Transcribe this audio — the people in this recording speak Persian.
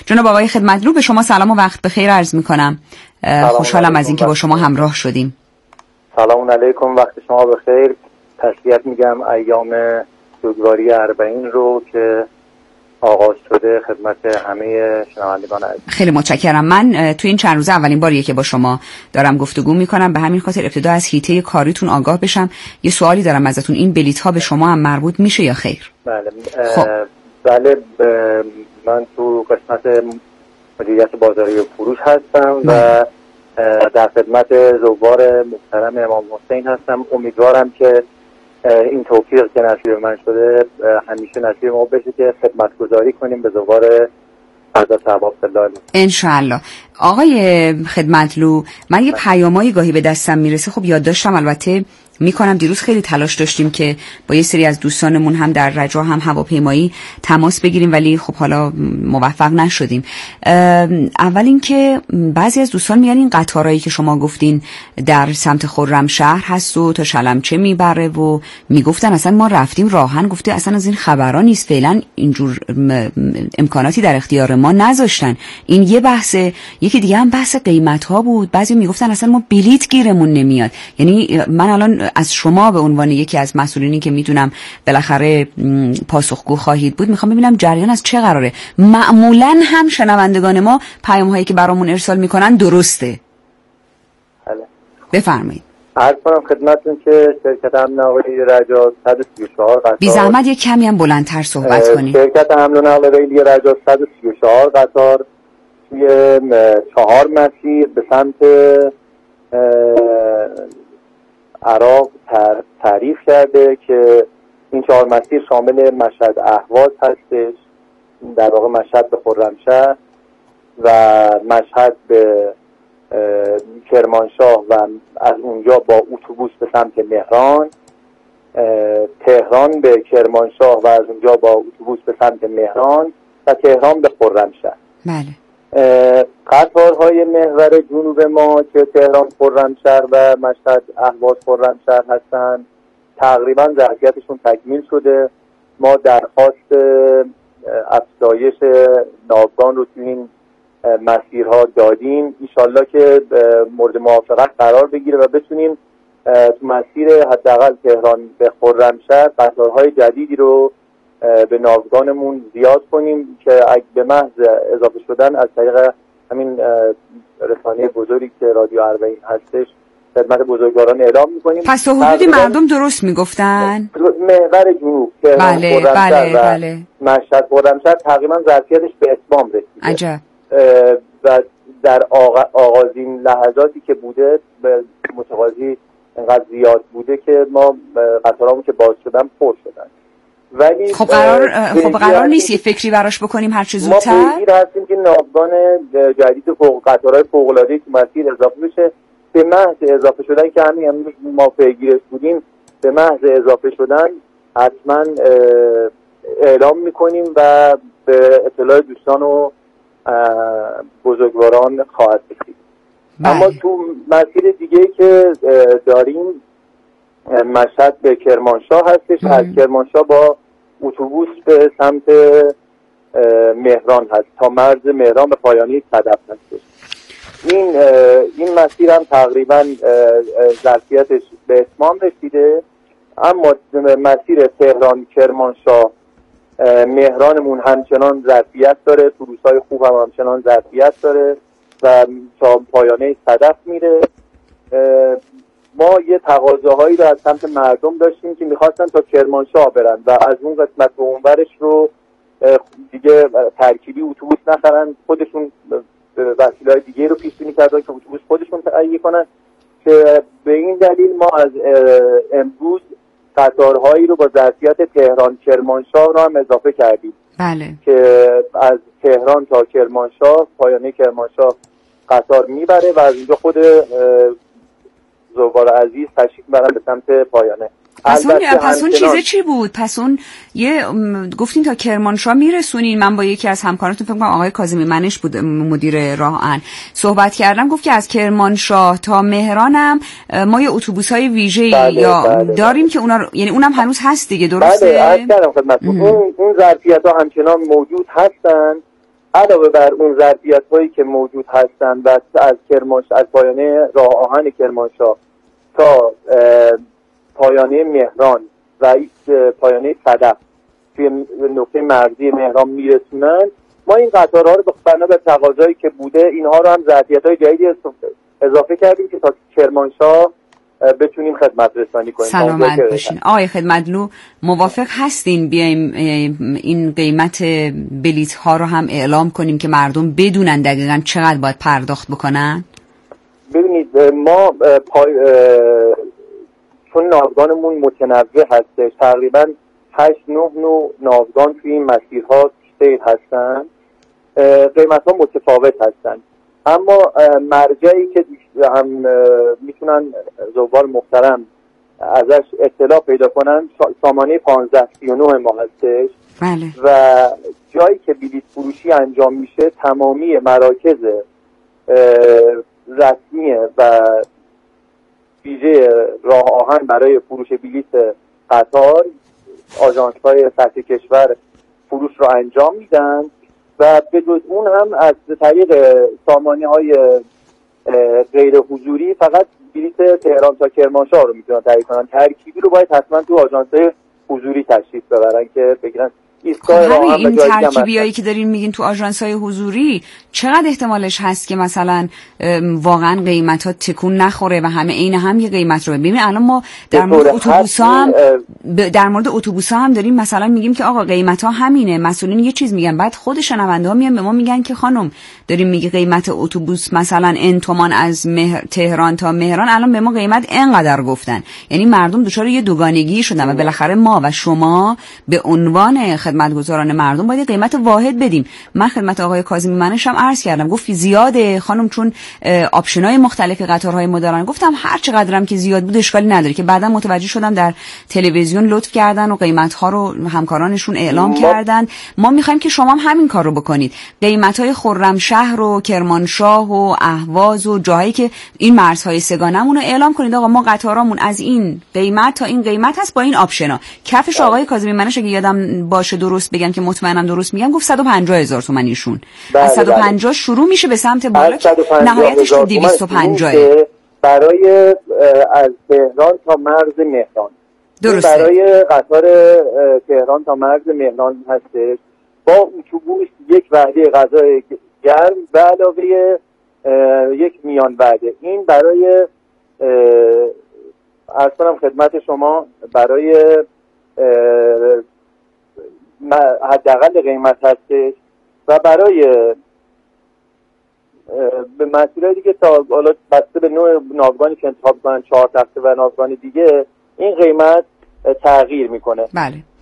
جناب آقای خدمتلو، به شما سلام و وقت بخیر عرض میکنم. خوشحالم از اینکه با شما همراه شدیم. سلام علیکم، وقت شما بخیر. تسلیت میگم ایام سوگواری 40 رو که آغاز شده خدمت همه شنوندگان عزیز. خیلی متشکرم. من تو این چند روز اولین باریه که با شما دارم گفتگو میکنم، به همین خاطر ابتدا از حیطه کاریتون آگاه بشم. یه سوالی دارم ازتون، این بلیط ها به شما هم مربوط میشه یا خیر؟ بله. بله، من تو قسمت مدیریت بازاری و فروش هستم و در خدمت زوار محترم امام حسین هستم. امیدوارم که این توفیق که نصیب من شده همیشه نصیب ما بشه که خدمتگزاری کنیم به زوار حضرت ثواب الله انشاءالله. آقای خدمتلو، من یه پیامایی گاهی به دستم میرسه، خب یادداشتم البته میکنم. دیروز خیلی تلاش داشتیم که با یه سری از دوستانمون هم در رجا هم هواپیمایی تماس بگیریم، ولی خب حالا موفق نشدیم. اول اینکه بعضی از دوستان میگن این قطارایی که شما گفتین در سمت خرمشهر هست و تا شلمچه میبره و میگفتن اصلا ما رفتیم راهن گفته اصلا از این خبرها نیست، فعلا اینجور امکاناتی در اختیار ما نذاشتن. این یه بحثه. یکی دیگه هم بحث قیمت ها بود. بعضی میگفتن اصلا ما بلیط گیرمون نمیاد. یعنی من الان از شما به عنوان یکی از مسئولینی که میدونم بالاخره پاسخگو خواهید بود میخوام ببینم جریان از چه قراره. معمولا هم شنوندگان ما پیام هایی که برامون ارسال میکنن درسته؟ بله. بفرمایید. عرض کنم خدمتتون که شرکت حمل و نقل رجا 134 قطار، بی زحمت یک کمی هم بلندتر صحبت کنید. شرکت حمل و نقل ریلی رجا 134 قطار توی 4 مسیر به سمت عراق تعریف کرده که این 4 مسیر شامل مشهد اهواز هستش، در واقع مشهد به خرمشهر و مشهد به کرمانشاه و از اونجا با اتوبوس به سمت مهران، تهران به کرمانشاه و از اونجا با اتوبوس به سمت مهران و تهران به خرمشهر. بله. قطارهای محور جنوب ما که تهران خرمشهر و مشهد اهواز خرمشهر هستن تقریبا ظرفیتشون تکمیل شده. ما درخواست افزایش ناوگان رو تو این مسیرها دادیم، انشالله که مورد موافقت قرار بگیره و بتونیم تو مسیر حداقل تهران به خرمشهر قطارهای جدیدی رو به ناوگانمون زیاد کنیم که اگه به محض اضافه شدن از طریق همین رسانه بزرگی که رادیو 40 هستش خدمت بزرگواران اعلام میکنیم. پس تا حدودی مردم درست میگفتن؟ محور جنوب که بله. مشهد خرمشهر تقریبا ظرفیتش به اتمام رسیده. عجب. و در آغازین لحظاتی که بوده متقاضی انقدر زیاد بوده که ما قطارامون که باز شدن پر شدن. ولی خب قرار نیست یه فکری براش بکنیم هر چه زودتر؟ ما پیگیر هستیم که ناوگان جدید قطارهای فوق‌العاده‌ای که مسیر اضافه بشه. به محض اضافه شدن که همین ما پیگیرش بودیم، به محض اضافه شدن حتما اعلام میکنیم و به اطلاع دوستان و بزرگواران خواهد رسید. اما تو مسیر دیگه که داریم مشهد به کرمانشاه هستش، از کرمانشاه با اتوبوس به سمت مهران هست تا مرز مهران به پایانی صدف هستش. این مسیر هم تقریبا ظرفیتش به اتمام رسیده، اما مسیر تهران کرمانشاه مهرانمون همچنان ظرفیت داره، اتوبوس‌های خوب هم همچنان ظرفیت داره و تا پایانه صدف میره. ما یه تقاضاهایی رو از سمت مردم داشتیم که میخواستن تا کرمانشاه برن و از اون قسمت به اونورش رو دیگه ترکیبی اتوبوس نخرن، خودشون وسیله‌های دیگه رو پیش بینی کردن که اتوبوس خودشون تهیه کنن، که به این دلیل ما از امروز قطارهایی رو با ظرفیت تهران کرمانشاه رو هم اضافه کردیم. بله. که از تهران تا کرمانشاه پایانه کرمانشاه قطار میبره و از اینجا خود زوار عزیز تشریف برن به سمت پایانه. پس اون چیزه چی بود؟ پس اون گفتین تا کرمانشاه میرسونین. من با یکی از همکاراتون فکر کنم آقای کاظمی منش بود مدیر راهن صحبت کردم، گفت که از کرمانشاه تا مهرانم ما یه اتوبوس‌های ویژه‌ای داریم که اونا یعنی اونم هنوز هست دیگه، درسته؟ بله، عرض کردم خدمتتون اون ظرفیت‌ها همچنان موجود هستن علاوه بر اون ظرفیت هایی که موجود هستن و از کرمانشاه، از پایانه راه آهن کرمانشاه تا پایانه مهران و پایانه صدف توی نقطه مرزی مهران میرسونن، ما این قطارها رو بنا به تقاضایی که بوده اینها رو هم ظرفیت‌های جدیدی اضافه کردیم که تا کرمانشاه بتونیم خدمت رسانی کنیم. سلامت باشین. آقای خدمتلو موافق هستین بیایم این قیمت بلیط ها رو هم اعلام کنیم که مردم بدونن دقیقاً چقدر باید پرداخت بکنن؟ ببینید ما چون ناوگانمون متنوع هستش، تقریباً 8-9 ناوگان توی این مسیرها سیر هستن، قیمت ها متفاوت هستن، اما مرجعی که هم میتونن زوار محترم ازش اطلاع پیدا کنن سامانه 1539 ما هستش. بله. و جایی که بلیط فروشی انجام میشه تمامی مراکز رسمی و ویژه راه آهن برای فروش بلیط قطار، آژانس‌های سطح کشور فروش رو انجام میدن و به جز اون هم از طریق سامانه‌های غیر حضوری فقط بلیط تهران تا کرمانشاه رو میتونن تهیه کنن. ترکیبی رو باید حتما تو آژانس‌های حضوری تشریف ببرن که بگیرن. این ترکیبیایی که دارین میگین تو آژانس‌های حضوری چقدر احتمالش هست که مثلا واقعا قیمت‌ها تکون نخوره و همه عین هم یه قیمت رو ببینیم؟ الان ما در مورد اتوبوس‌ها هم داریم مثلا میگیم که آقا قیمت‌ها همینه، مسئولین یه چیز میگن، بعد خود شنونده‌ها میان به ما میگن که خانم داریم میگی قیمت اتوبوس مثلا ان تومان از تهران تا مهران، الان به ما قیمت اینقدر گفتن. یعنی مردم دچار یه دوگانگی شدن و بالاخره ما و شما به عنوان خدمتگزاران مردم باید قیمت واحد بدیم. من خدمت آقای کاظمی منش هم عرض کردم، گفت زیاده خانم چون آپشن‌های مختلف قطارهای ما دارن. گفتم هر چقدرم که زیاد بود اشکالی نداره، که بعدا متوجه شدم در تلویزیون لطف کردن و قیمت‌ها رو همکارانشون اعلام کردن. ما می‌خوایم که شما هم همین کار رو بکنید. قیمت‌های خرمشهر و کرمانشاه و اهواز و جاهایی که این مرزهای سگانه‌مون رو اعلام کنید آقا ما قطارامون از این قیمت تا این قیمت هست با این آپشنا. کفش آقای کاظمی منش اگه یادم باشه درست بگم که مطمئنم درست میگم، گفت 150,000 تومان ایشون. از 150 شروع میشه به سمت بالا که نهایتش تو 250 برای از تهران تا مرز مهران. درسته. برای قطار تهران تا مرز مهران هستش با اتوبوس یک وعده غذای گرم به علاوه یک میان وعده. این برای عرض کنم خدمت شما برای حداقل قیمت هستش و برای به مسئله دیگه تا حالا بسته به نوع ناوگانی که انتخاب کنن 4 تخته و ناوگان دیگه این قیمت تغییر میکنه. بله.